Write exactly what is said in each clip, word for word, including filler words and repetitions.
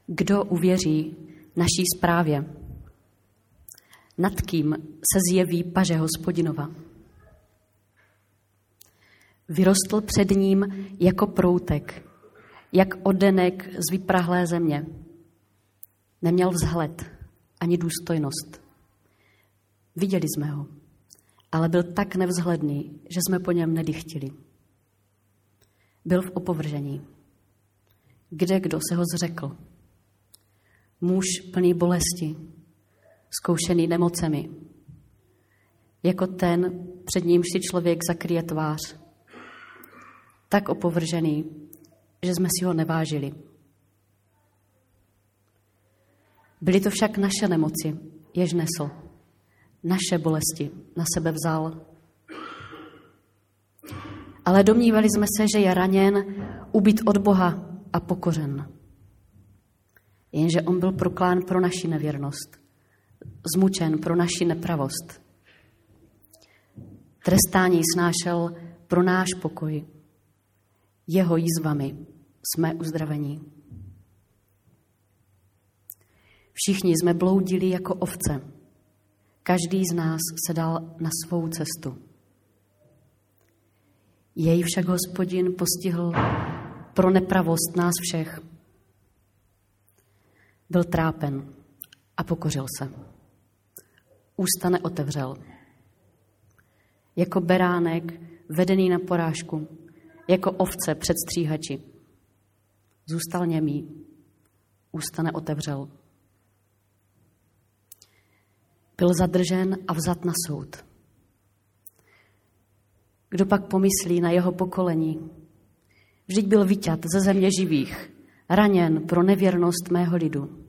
Kdo uvěří naší zprávě? Nad kým se zjeví paže Hospodinova? Vyrostl před ním jako proutek, jak oddenek z vyprahlé země. Neměl vzhled ani důstojnost. Viděli jsme ho, ale byl tak nevzhledný, že jsme po něm nedychtili. Byl v opovržení. Kde kdo se ho zřekl? Muž plný bolesti, zkoušený nemocemi, jako ten, před nímž si člověk zakryje tvář. Tak opovržený, že jsme si ho nevážili. Byly to však naše nemoci, jež nesl. Naše bolesti na sebe vzal. Ale domnívali jsme se, že je raněn, ubit od Boha a pokořen. Jenže on byl proklán pro naši nevěrnost, zmučen pro naši nepravost. Trestání snášel pro náš pokoj. Jeho jízvami jsme uzdraveni. Všichni jsme bloudili jako ovce. Každý z nás se dal na svou cestu. Jej však Hospodin postihl pro nepravost nás všech. Byl trápen a pokořil se. Ústa neotevřel. Jako beránek vedený na porážku, jako ovce před stříhači. Zůstal němý, ústa neotevřel. Byl zadržen a vzat na soud. Kdo pak pomyslí na jeho pokolení? Vždyť byl vyťat ze země živých, raněn pro nevěrnost mého lidu.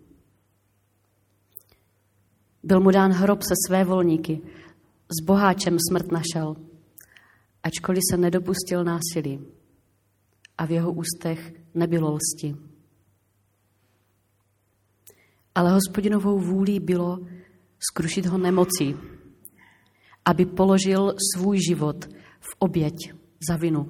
Byl mu dán hrob se své volníky, s boháčem smrt našel, ačkoliv se nedopustil násilí a v jeho ústech nebylo lsti. Ale Hospodinovou vůlí bylo zkrušit ho nemocí, aby položil svůj život v oběť za vinu.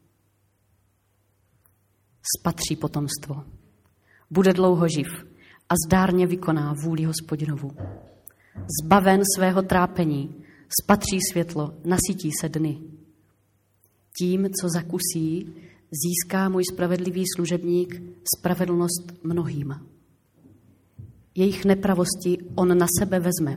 Spatří potomstvo, bude dlouho živ a zdárně vykoná vůli Hospodinovu. Zbaven svého trápení, spatří světlo, nasytí se dny. Tím, co zakusí, získá můj spravedlivý služebník spravedlnost mnohým. Jejich nepravosti on na sebe vezme.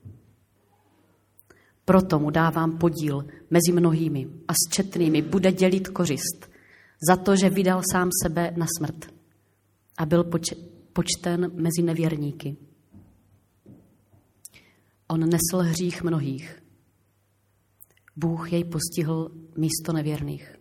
Proto mu dávám podíl mezi mnohými a s četnými bude dělit kořist za to, že vydal sám sebe na smrt a byl poč- počten mezi nevěrníky. On nesl hřích mnohých. Bůh jej postihl místo nevěrných.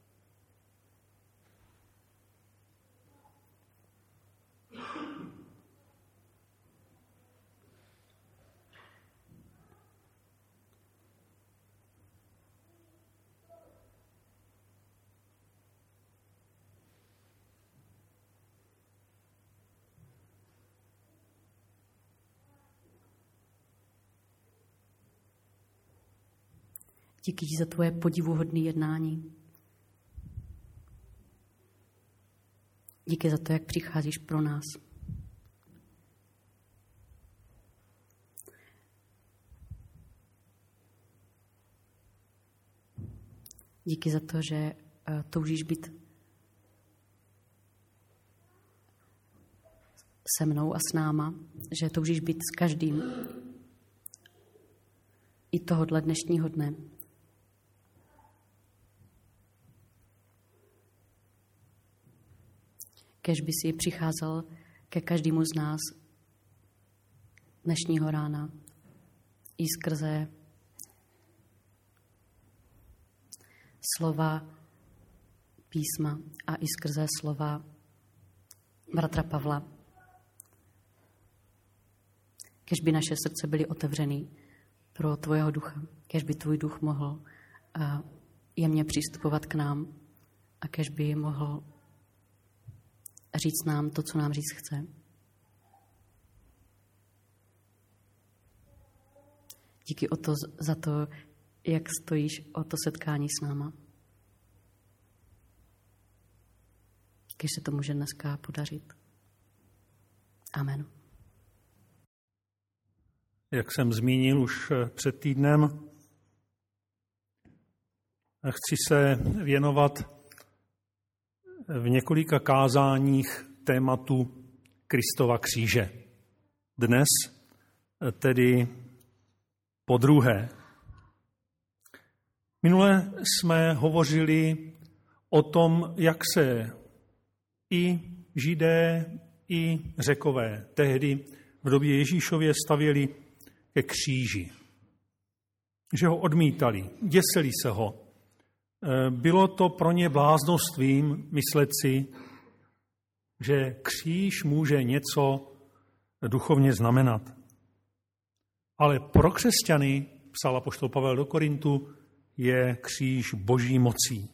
Díky ti za tvoje podivuhodné jednání. Díky za to, jak přicházíš pro nás. Díky za to, že toužíš být se mnou a s náma, že toužíš být s každým i tohodle dnešního dne. Kéž by si přicházel ke každému z nás dnešního rána i skrze slova písma a i skrze slova bratra Pavla. Kéž by naše srdce byly otevřený pro tvojeho ducha. Kéž by tvůj duch mohl jemně přistupovat k nám a kéž by mohl říct nám to, co nám říct chce. Díky o to, za to, jak stojíš o to setkání s náma. Kéž se to může dneska podařit. Amen. Jak jsem zmínil už před týdnem, chci se věnovat v několika kázáních tématu Kristova kříže. Dnes tedy podruhé. Minule jsme hovořili o tom, jak se i Židé, i Řekové tehdy v době Ježíšově stavěli ke kříži. Že ho odmítali, děsili se ho. Bylo to pro ně bláznostvím myslet si, že kříž může něco duchovně znamenat. Ale pro křesťany, psal apoštol Pavel do Korintu, je kříž boží mocí.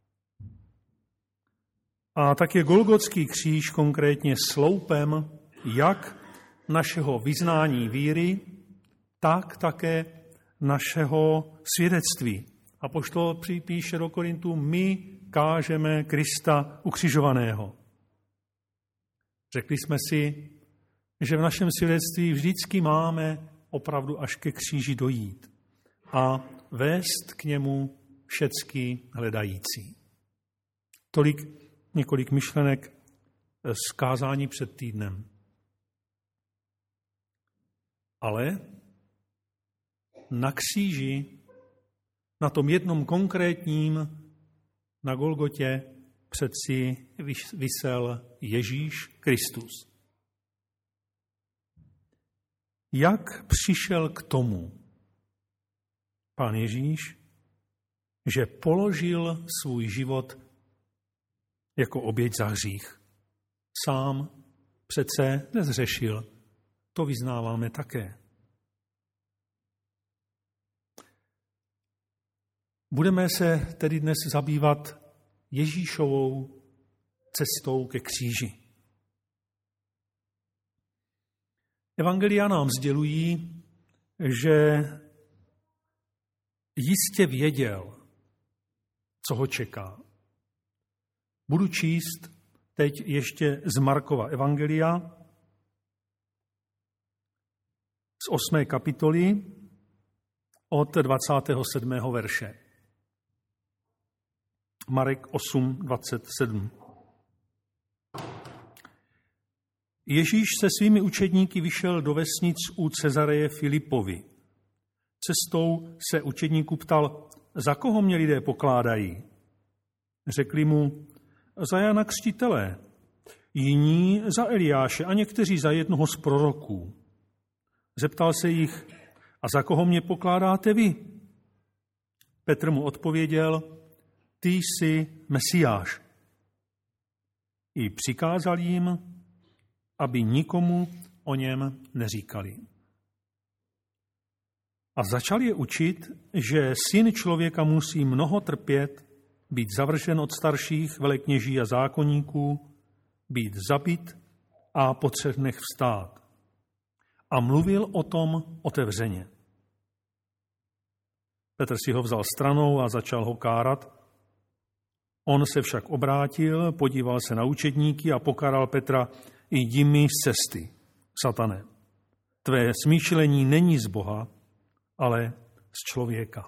A tak je Golgotský kříž konkrétně sloupem jak našeho vyznání víry, tak také našeho svědectví. Apoštol píše do Korintu, my kážeme Krista ukřižovaného. Řekli jsme si, že v našem svědectví vždycky máme opravdu až ke kříži dojít a vést k němu všecky hledající. Tolik několik myšlenek z kázání před týdnem. Ale na kříži, na tom jednom konkrétním, na Golgotě, přeci visel Ježíš Kristus. Jak přišel k tomu Pán Ježíš, že položil svůj život jako oběť za hřích? Sám přece nezřešil, to vyznáváme také. Budeme se tedy dnes zabývat Ježíšovou cestou ke kříži. Evangelia nám sdělují, že jistě věděl, co ho čeká. Budu číst teď ještě z Markova evangelia z osmé kapitoly od dvacátého sedmého verše. Marek osm, dvacet sedm. Ježíš se svými učedníky vyšel do vesnic u Cezareje Filipovi. Cestou se učedníků ptal, za koho mě lidé pokládají. Řekli mu, za Jana Křtitele, jiní za Eliáše a někteří za jednoho z proroků. Zeptal se jich, a za koho mě pokládáte vy? Petr mu odpověděl, ty jsi Mesiáš. I přikázal jim, aby nikomu o něm neříkali. A začal je učit, že syn člověka musí mnoho trpět, být zavržen od starších velekněží a zákonníků, být zabit a po třech dnech vstát. A mluvil o tom otevřeně. Petr si ho vzal stranou a začal ho kárat. On se však obrátil, podíval se na učedníky a pokáral Petra, jdi mi z cesty, satane. Tvé smýšlení není z Boha, ale z člověka.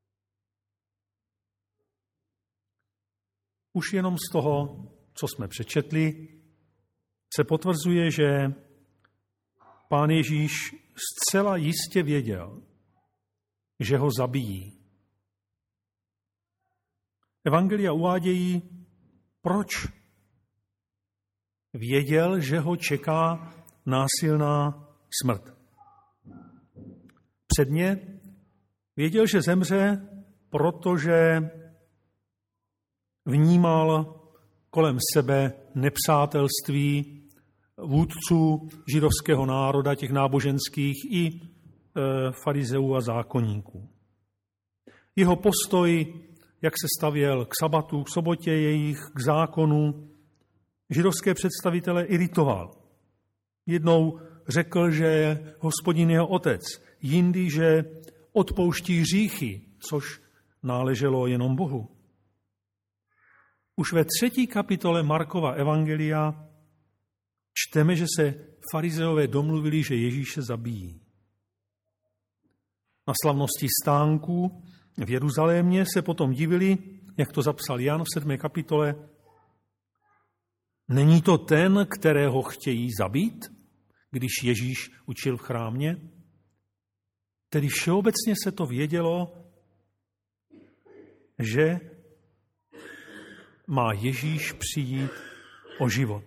Už jenom z toho, co jsme přečetli, se potvrzuje, že Pán Ježíš zcela jistě věděl, že ho zabijí. Evangelia uvádějí, proč věděl, že ho čeká násilná smrt. Předně věděl, že zemře, protože vnímal kolem sebe nepřátelství vůdců židovského národa, těch náboženských i e, farizeů a zákonníků. Jeho postoj, jak se stavěl k sabatu, k sobotě jejich, k zákonu, židovské představitele iritoval. Jednou řekl, že Hospodin jeho otec, jindy, že odpouští hříchy, což náleželo jenom Bohu. Už ve třetí kapitole Markova evangelia čteme, že se farizeové domluvili, že Ježíše zabijí. Na slavnosti stánků v Jeruzalémě se potom divili, jak to zapsal Jan v sedmé kapitole, není to ten, kterého chtějí zabít, když Ježíš učil v chrámě? Tedy všeobecně se to vědělo, že má Ježíš přijít o život.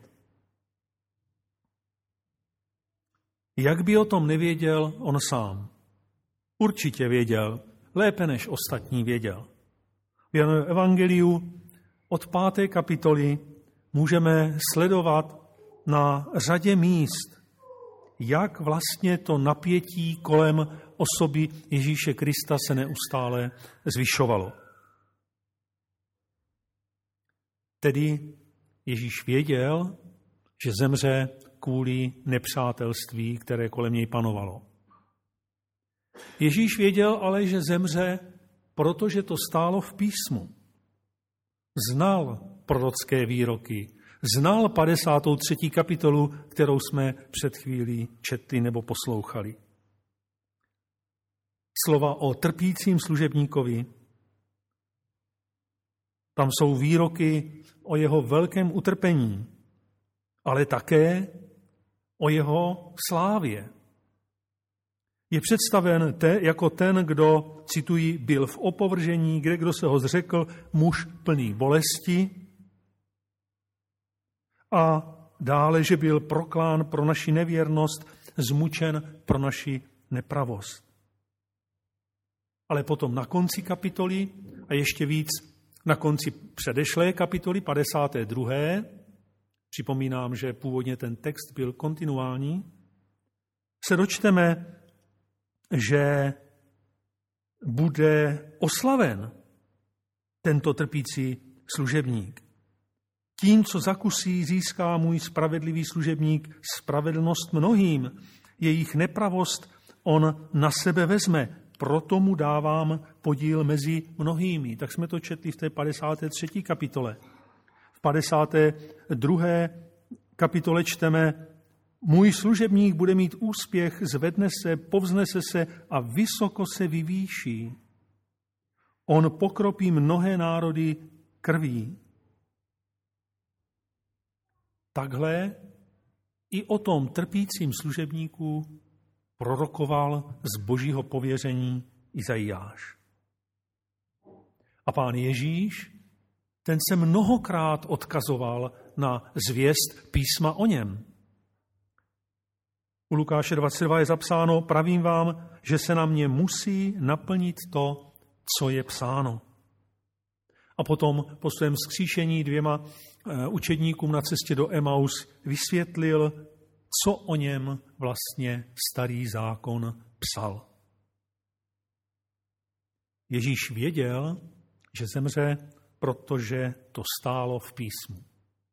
Jak by o tom nevěděl on sám? Určitě věděl, lépe než ostatní věděl. V Janově evangeliu od páté kapitoly můžeme sledovat na řadě míst, jak vlastně to napětí kolem osoby Ježíše Krista se neustále zvyšovalo. Tedy Ježíš věděl, že zemře kvůli nepřátelství, které kolem něj panovalo. Ježíš věděl ale, že zemře, protože to stálo v písmu. Znal prorocké výroky, znal padesátou třetí kapitolu, kterou jsme před chvílí četli nebo poslouchali. Slova o trpícím služebníkovi, tam jsou výroky o jeho velkém utrpení, ale také o jeho slávě. Je představen te, jako ten, kdo, cituji, byl v opovržení, kde kdo se ho zřekl, muž plný bolesti, a dále, že byl proklán pro naši nevěrnost, zmučen pro naši nepravost. Ale potom na konci kapitoly, a ještě víc na konci předešlé kapitoly, padesáté druhé, připomínám, že původně ten text byl kontinuální, se dočteme, že bude oslaven tento trpící služebník. Tím, co zakusí, získá můj spravedlivý služebník spravedlnost mnohým. Jejich nepravost on na sebe vezme, proto mu dávám podíl mezi mnohými. Tak jsme to četli v té padesáté třetí kapitole. V padesáté druhé kapitole čteme, můj služebník bude mít úspěch, zvedne se, povznese se a vysoko se vyvýší. On pokropí mnohé národy krví. Takhle i o tom trpícím služebníku prorokoval z božího pověření Izajáš. A pán Ježíš, ten se mnohokrát odkazoval na zvěst písma o něm. U Lukáše dvacet dva je zapsáno, pravím vám, že se na mě musí naplnit to, co je psáno. A potom po svém vzkříšení dvěma učedníkům na cestě do Emaus vysvětlil, co o něm vlastně starý zákon psal. Ježíš věděl, že zemře, protože to stálo v písmu.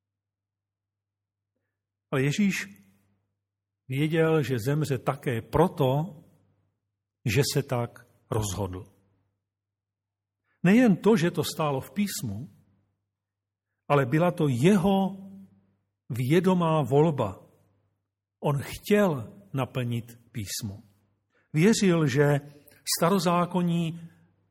Ale Ježíš věděl, že zemře také proto, že se tak rozhodl. Nejen to, že to stálo v písmu, ale byla to jeho vědomá volba. On chtěl naplnit písmo. Věřil, že starozákonní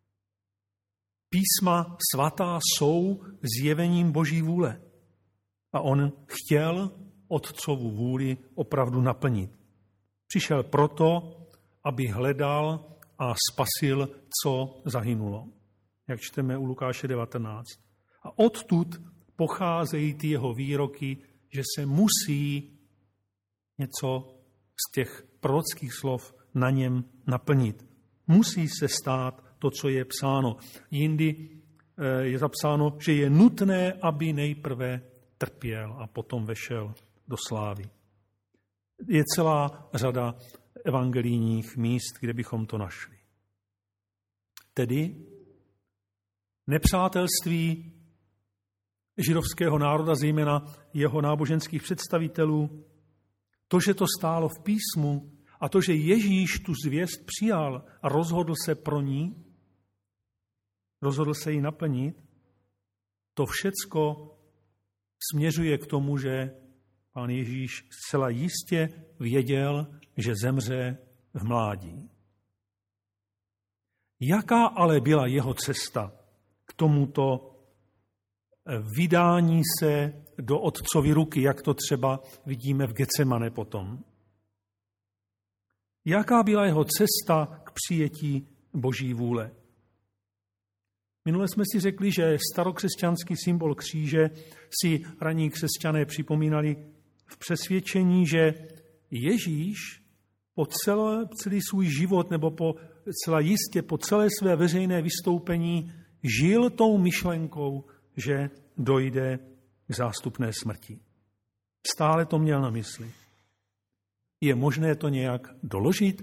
písma svatá jsou zjevením Boží vůle. A on chtěl Otcovu vůli opravdu naplnit. Přišel proto, aby hledal a spasil, co zahynulo. Jak čteme u Lukáše devatenáct. A odtud pocházejí ty jeho výroky, že se musí něco z těch prorockých slov na něm naplnit. Musí se stát to, co je psáno. Jindy je zapsáno, že je nutné, aby nejprve trpěl a potom vešel do slávy. Je celá řada evangelijních míst, kde bychom to našli. Tedy nepřátelství židovského národa, zejména jeho náboženských představitelů, to, že to stálo v písmu a to, že Ježíš tu zvěst přijal a rozhodl se pro ní, rozhodl se ji naplnit, to všecko směřuje k tomu, že Pán Ježíš zcela jistě věděl, že zemře v mládí. Jaká ale byla jeho cesta k tomuto vydání se do otcovy ruky, jak to třeba vidíme v Getsemane potom? Jaká byla jeho cesta k přijetí Boží vůle? Minule jsme si řekli, že starokřesťanský symbol kříže si raní křesťané připomínali v přesvědčení, že Ježíš po celé, celý svůj život nebo po celá jistě po celé své veřejné vystoupení žil tou myšlenkou, že dojde k zástupné smrti. Stále to měl na mysli. Je možné to nějak doložit?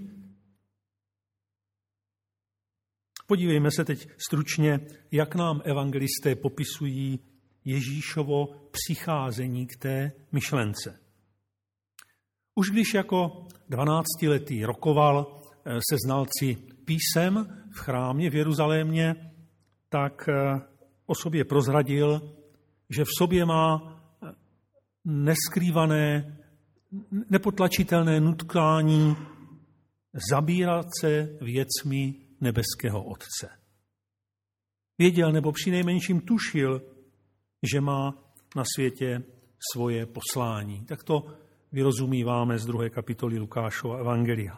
Podívejme se teď stručně, jak nám evangelisté popisují Ježíšovo přicházení k té myšlence. Už když jako dvanáctiletý rokoval se znalci písem v chrámě v Jeruzalémě, tak o sobě prozradil, že v sobě má neskrývané, nepotlačitelné nutkání zabírat se věcmi nebeského Otce. Věděl nebo přinejmenším tušil, že má na světě svoje poslání. Tak to vyrozumíváme z druhé kapitoly Lukášova evangelia.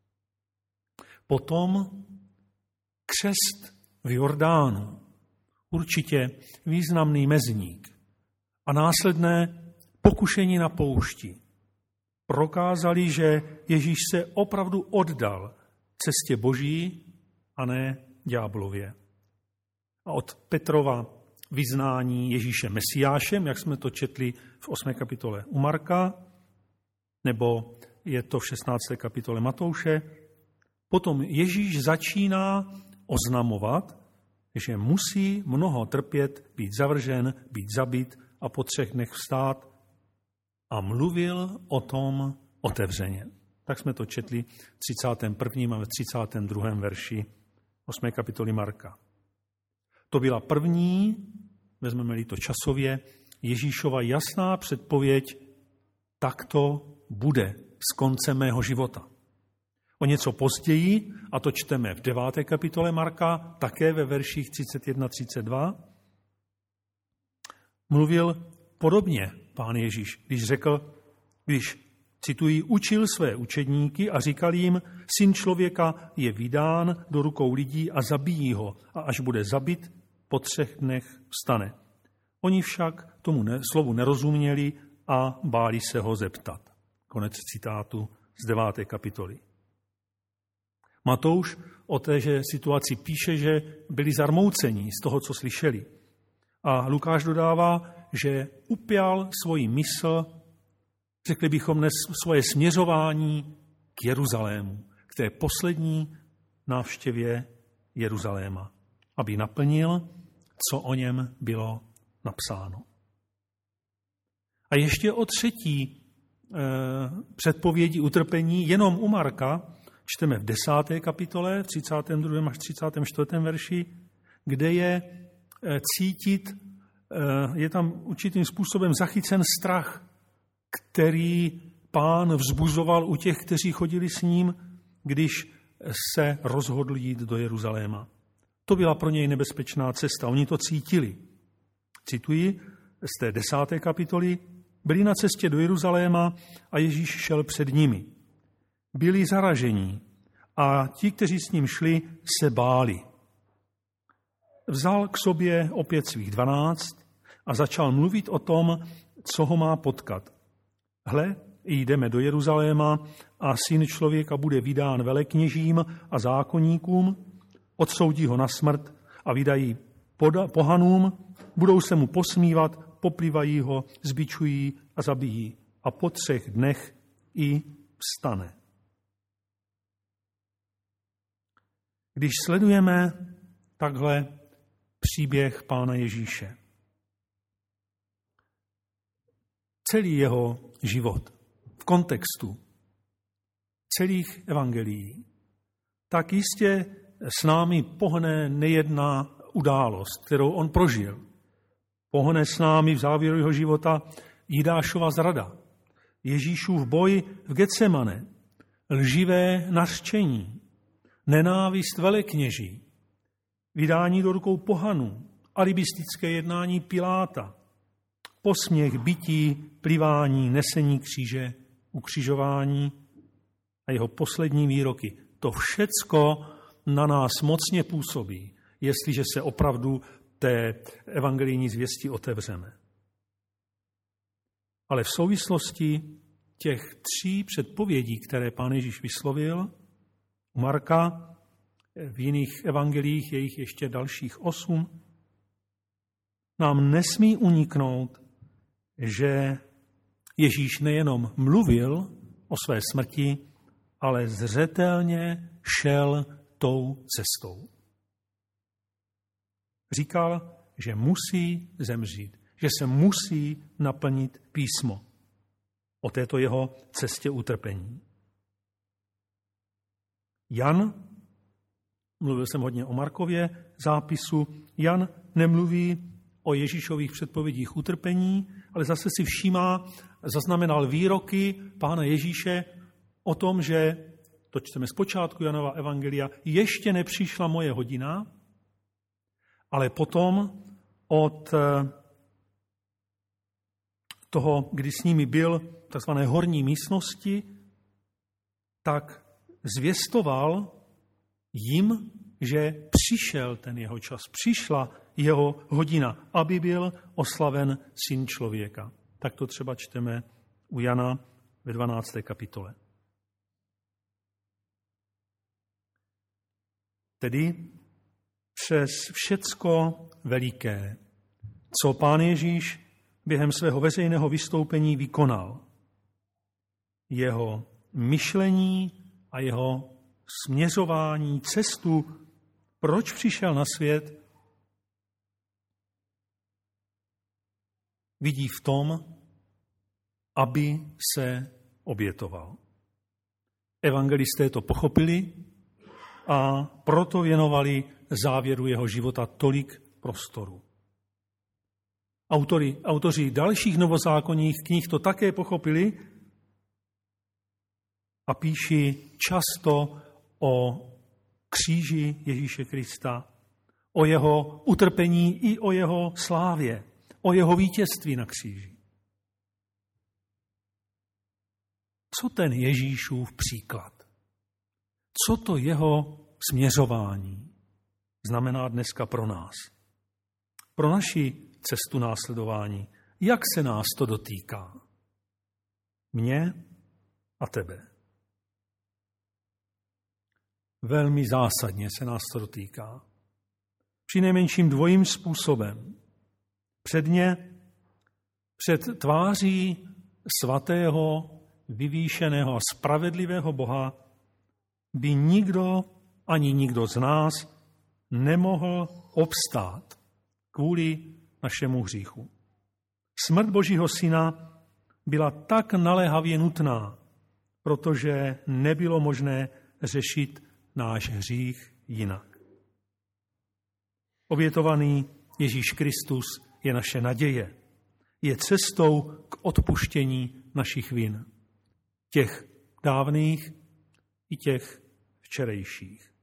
Potom křest v Jordánu, určitě významný mezník, a následné pokušení na poušti prokázali, že Ježíš se opravdu oddal cestě Boží a ne ďáblově. A od Petrova vyznání Ježíše Mesiášem, jak jsme to četli v osmé kapitole u Marka, nebo je to v šestnácté kapitole Matouše, potom Ježíš začíná oznamovat, že musí mnoho trpět, být zavržen, být zabit a po třech dnech vstát, a mluvil o tom otevřeně. Tak jsme to četli v třicátém prvním a ve třicátém druhém verši osmé kapitoly Marka. To byla první, vezmeme-li to časově, Ježíšova jasná předpověď, tak to bude s koncem mého života. O něco později, a to čteme v deváté kapitole Marka, také ve verších třicet jedna třicet dva, mluvil podobně Pán Ježíš, když řekl, když, cituji, učil své učedníky a říkal jim, syn člověka je vydán do rukou lidí a zabijí ho, a až bude zabit, po třech dnech vstane. Oni však tomu ne, slovu nerozuměli a báli se ho zeptat. Konec citátu z deváté kapitoly. Matouš o téže situaci píše, že byli zarmouceni z toho, co slyšeli. A Lukáš dodává, že upjal svoji mysl, řekli bychom dnes svoje směřování k Jeruzalému, k té poslední návštěvě Jeruzaléma, aby naplnil, co o něm bylo napsáno. A ještě o třetí eh, předpovědi utrpení jenom u Marka čteme v desáté kapitole, v třicátém druhém až třicátém čtvrtém verši, kde je eh, cítit, eh, je tam určitým způsobem zachycen strach, který Pán vzbuzoval u těch, kteří chodili s ním, když se rozhodl jít do Jeruzaléma. To byla pro něj nebezpečná cesta, oni to cítili. Cituji z té desáté kapitoly, byli na cestě do Jeruzaléma a Ježíš šel před nimi. Byli zaražení a ti, kteří s ním šli, se báli. Vzal k sobě opět svých dvanáct a začal mluvit o tom, co ho má potkat. Hle, jdeme do Jeruzaléma a syn člověka bude vydán velekněžím a zákonníkům, odsoudí ho na smrt a vydají pohanům, budou se mu posmívat, poplivají ho, zbičují a zabijí. A po třech dnech i vstane. Když sledujeme takhle příběh Pána Ježíše, celý jeho život v kontextu celých evangelií, tak jistě s námi pohne nejedna událost, kterou on prožil. Pohne s námi v závěru jeho života Jidášova zrada, Ježíšův boj v Getsemane, lživé nařčení, nenávist velekněží, vydání do rukou pohanů, alibistické jednání Piláta, posměch, bití, plivání, nesení kříže, ukřižování a jeho poslední výroky. To všecko na nás mocně působí, jestliže se opravdu té evangelijní zvěsti otevřeme. Ale v souvislosti těch tří předpovědí, které Pán Ježíš vyslovil, u Marka, v jiných evangelích je jich ještě dalších osm, nám nesmí uniknout, že Ježíš nejenom mluvil o své smrti, ale zřetelně šel tou cestou. Říkal, že musí zemřít, že se musí naplnit písmo o této jeho cestě utrpení. Jan, mluvil jsem hodně o Markově zápisu, Jan nemluví o Ježíšových předpovědích utrpení, ale zase si všímá, zaznamenal výroky Pána Ježíše o tom, že, to čteme z počátku Janova evangelia, ještě nepřišla moje hodina, ale potom od toho, kdy s nimi byl v takzvané horní místnosti, tak zvěstoval jim, že přišel ten jeho čas, přišla jeho hodina, aby byl oslaven Syn člověka. Tak to třeba čteme u Jana ve dvanácté kapitole. Tedy přes všecko veliké, co Pán Ježíš během svého veřejného vystoupení vykonal, jeho myšlení a jeho směřování, cestu, proč přišel na svět, vidí v tom, aby se obětoval. Evangelisté to pochopili a proto věnovali závěru jeho života tolik prostoru. Autory, autoři dalších novozákonních knih to také pochopili a píší často o kříži Ježíše Krista, o jeho utrpení i o jeho slávě, o jeho vítězství na kříži. Co ten Ježíšův příklad? Co to jeho směřování znamená dneska pro nás? Pro naši cestu následování. Jak se nás to dotýká? Mě a tebe. Velmi zásadně se nás to dotýká. Přinejmenším dvojím způsobem. Předně před tváří svatého, vyvýšeného a spravedlivého Boha by nikdo, ani nikdo z nás nemohl obstát kvůli našemu hříchu. Smrt Božího Syna byla tak naléhavě nutná, protože nebylo možné řešit náš hřích jinak. Obětovaný Ježíš Kristus je naše naděje. Je cestou k odpuštění našich vin. Těch dávných i těch včerejších.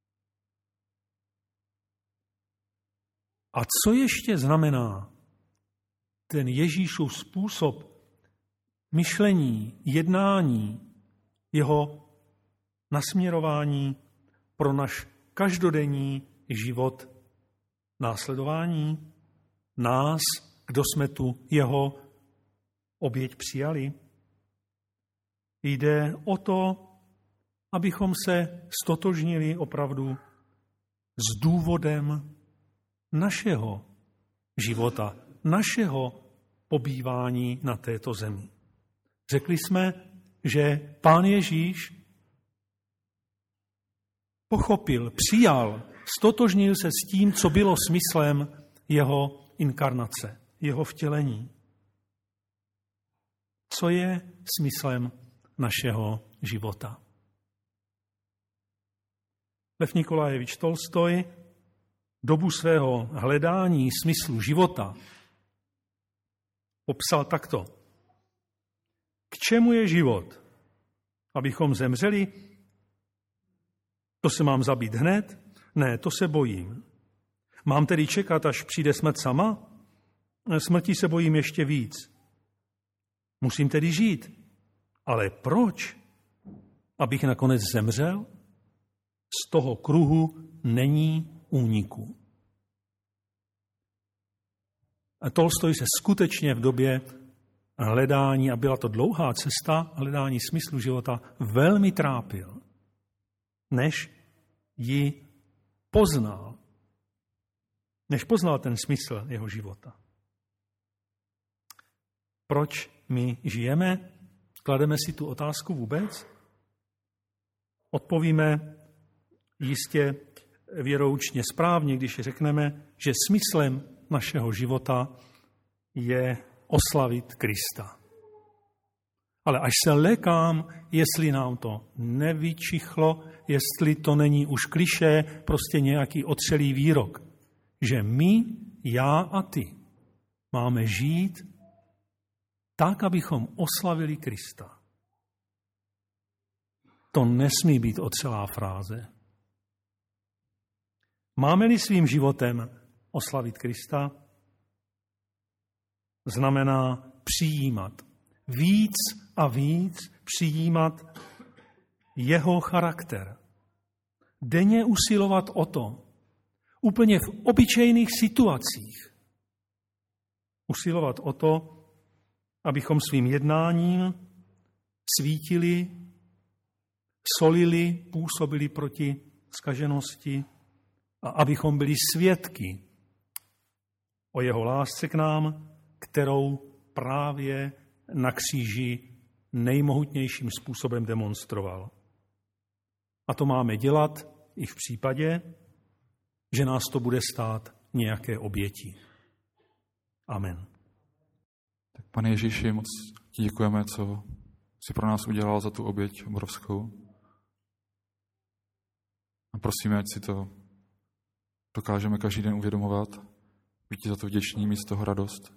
A co ještě znamená ten Ježíšův způsob myšlení, jednání, jeho nasměrování pro náš každodenní život následování? Nás, kdo jsme tu jeho oběť přijali? Jde o to, abychom se stotožnili opravdu s důvodem našeho života, našeho pobývání na této zemi. Řekli jsme, že Pán Ježíš pochopil, přijal, stotožnil se s tím, co bylo smyslem jeho inkarnace, jeho vtělení. Co je smyslem našeho života? Lev Nikolajevič Tolstoj dobu svého hledání smyslu života popsal takto. K čemu je život? Abychom zemřeli? To se mám zabít hned? Ne, to se bojím. Mám tedy čekat, až přijde smrt sama? Smrti se bojím ještě víc. Musím tedy žít. Ale proč? Abych nakonec zemřel? Z toho kruhu není úniku. A Tolstoj se skutečně v době hledání, a byla to dlouhá cesta, hledání smyslu života, velmi trápil, než ji poznal. Než poznal ten smysl jeho života. Proč my žijeme? Klademe si tu otázku vůbec? Odpovíme jistě věroučně správně, když řekneme, že smyslem našeho života je oslavit Krista. Ale až se lekám, jestli nám to nevyčichlo, jestli to není už klišé, prostě nějaký otřelý výrok, že my, já a ty, máme žít tak, abychom oslavili Krista. To nesmí být ocelá fráze. Máme-li svým životem oslavit Krista, znamená přijímat. Víc a víc přijímat jeho charakter. Denně usilovat o to, úplně v obyčejných situacích, usilovat o to, abychom svým jednáním svítili, solili, působili proti zkaženosti a abychom byli svědky o jeho lásce k nám, kterou právě na kříži nejmohutnějším způsobem demonstroval. A to máme dělat i v případě, že nás to bude stát nějaké oběti. Amen. Tak Pane Ježíši, moc ti děkujeme, co jsi pro nás udělal za tu oběť obrovskou. A prosíme, ať si to dokážeme každý den uvědomovat, být ti za to vděčný, mít z toho radost.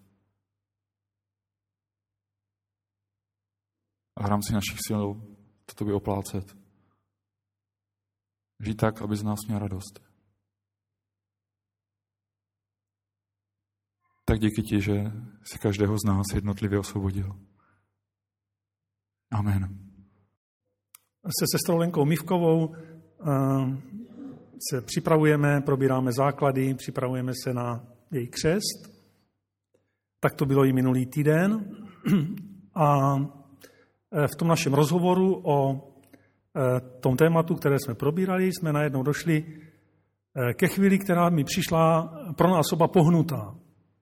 A v rámci našich sil to tobě oplácet. Žít tak, aby z nás měl radost. Tak díky ti, že jsi každého z nás jednotlivě osvobodil. Amen. Se sestrou Lenkou Mivkovou se připravujeme, probíráme základy, připravujeme se na její křest. Tak to bylo i minulý týden. A v tom našem rozhovoru o tom tématu, které jsme probírali, jsme najednou došli ke chvíli, která mi přišla pro nás oba pohnutá.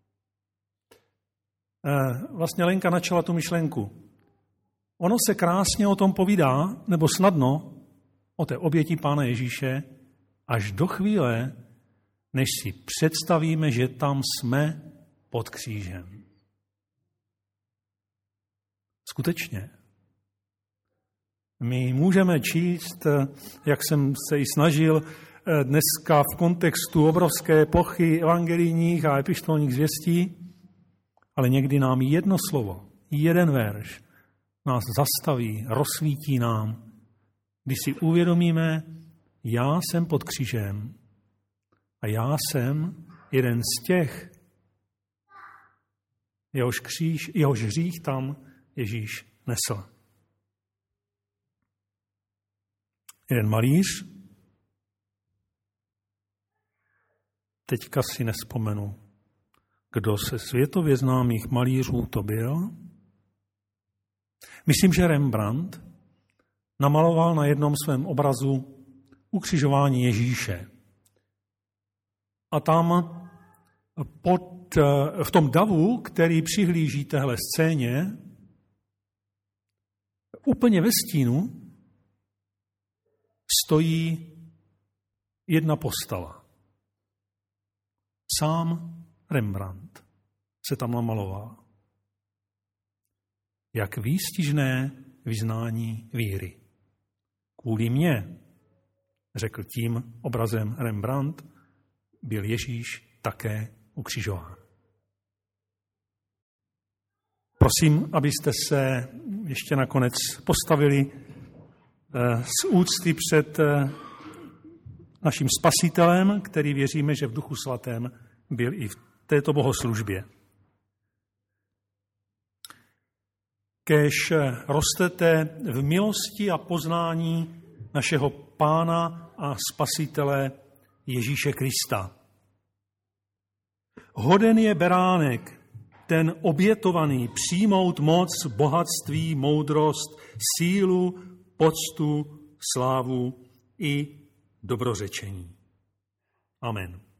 Vlastně Lenka načala tu myšlenku. Ono se krásně o tom povídá, nebo snadno, o té oběti Pána Ježíše, až do chvíle, než si představíme, že tam jsme pod křížem. Skutečně. My můžeme číst, jak jsem se i snažil dneska v kontextu obrovské plochy evangelijních a epištolních zvěstí, ale někdy nám jedno slovo, jeden verš nás zastaví, rozsvítí nám, když si uvědomíme, já jsem pod křížem a já jsem jeden z těch, jehož kříž, jehož hřích tam Ježíš nesl. Jeden malíř, teďka si nespomenu, kdo se světově známých malířů to byl. Myslím, že Rembrandt namaloval na jednom svém obrazu ukřižování Ježíše. A tam pod, v tom davu, který přihlíží téhle scéně, úplně ve stínu stojí jedna postava. Sám Rembrandt se tam namaloval. Jak výstižné vyznání víry. Kvůli mně, řekl tím obrazem Rembrandt, byl Ježíš také ukřižován. Prosím, abyste se ještě nakonec postavili z úcty před naším Spasitelem, který věříme, že v Duchu Svatém byl i v této bohoslužbě. Kéž rostete v milosti a poznání našeho Pána a Spasitele Ježíše Krista. Hoden je beránek, ten obětovaný, přijmout moc, bohatství, moudrost, sílu, poctu, slávu i dobrořečení. Amen.